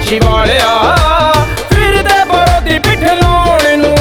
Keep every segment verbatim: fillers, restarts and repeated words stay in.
ਕਾਂਛੀ ਵਾਲਿਆ ਫਿਰਦੇ ਵਿਰੋਧੀ ਪਿੱਠ ਲਾਉਣ ਨੂੰ।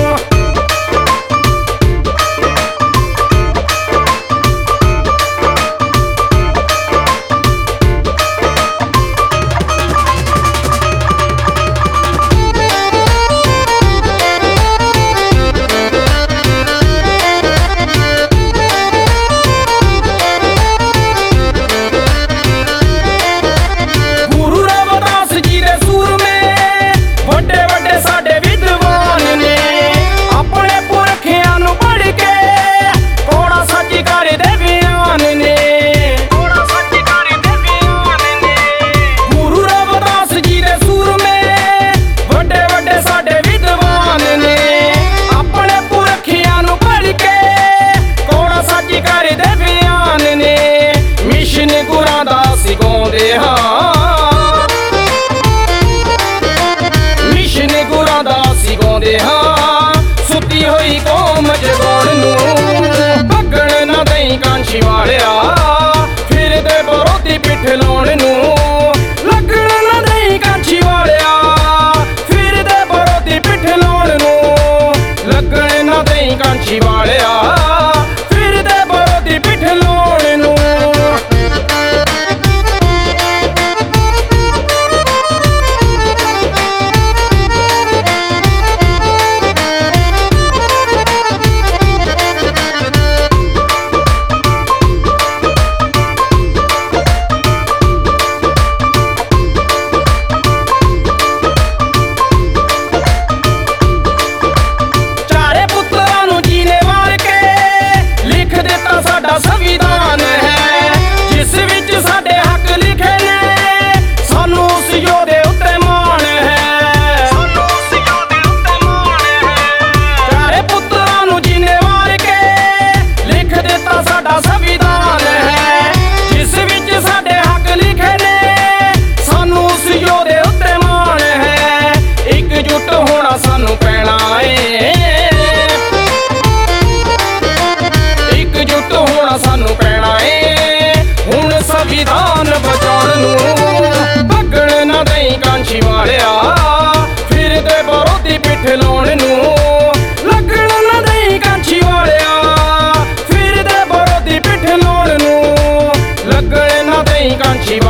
ਮਿਸ਼ਨ ਗੁਰਾਂ ਦਾ ਅਸੀਂ ਗਾਉਂਦੇ ਹਾਂ ਸੁੱਤੀ ਹੋਈ ਕੌਮ ਜਗਾਉਣ ਨੂੰ। ਭੱਗਣ ਨਾ ਦਈ ਕਾਂਛੀ ਵਾਲਿਆ ਫਿਰਦੇ ਵਿਰੋਧੀ ਪਿੱਠ ਲਾਉਣ ਨੂੰ। ਲੱਗਣ ਨਾ ਦਈ ਕਾਂਛੀ ਵਾਲਿਆ ਫਿਰਦੇ ਵਿਰੋਧੀ ਪਿੱਠ ਲਾਉਣ ਨੂੰ। ਲੱਗਣ ਨਾ ਦਈ ਕਾਂਛੀ ਵਾਲਿਆ ਫਿਰਦੇ ਵਿਰੋਧੀ ਪਿੱਠ ਲਾਉਣ ਨੂੰ। ਸੰਵਿਧਾਨ ਹੈ ਜਿਸ ਵਿੱਚ ਸਾਡੇ ਹੱਕ ਲਿਖੇ ਨੇ ਸਾਨੂੰ ਉਸ ਯੋਧੇ ਉੱਤੇ ਮਾਣ ਹੈ। ਸਾਨੂੰ ਉਸ ਯੋਧੇ ਉੱਤੇ ਮਾਣ ਹੈ। ਚਾਰੇ ਪੁੱਤਰਾਂ ਨੂੰ ਜਿਹਨੇ ਮਾਰ ਕੇ ਲਿਖ ਦਿੱਤਾ ਸਾਡਾ ਸੰਵਿਧਾਨ ਹੈ ਜਿਸ ਵਿੱਚ ਸਾਡੇ ਹੱਕ ਲਿਖੇ ਨੇ ਸਾਨੂੰ ਉਸ ਯੋਧੇ ਉੱਤੇ ਮਾਣ ਹੈ। ਇਕਜੁੱਟ ਹੋਣਾ ਸਾਨੂੰ ਪੈਣਾ ਏ ਸਾਨੂੰ ਪੈਣਾ ਏ ਹੁਣ ਸੰਵਿਧਾਨ ਬਚਾਉਣ ਨੂੰ। ਭੱਗਣ ਨਾ ਦਈ ਕਾਂਛੀ ਵਾਲਿਆ ਫਿਰਦੇ ਵਿਰੋਧੀ ਪਿੱਠ ਲਾਉਣ ਨੂੰ। ਲੱਗਣ ਨਾ ਦਈ ਕਾਂਛੀ ਵਾਲਿਆ ਫਿਰਦੇ ਵਿਰੋਧੀ ਪਿੱਠ ਲਾਉਣ ਨੂੰ। ਲੱਗਣ ਨਾ ਦਈ ਕਾਂਛੀ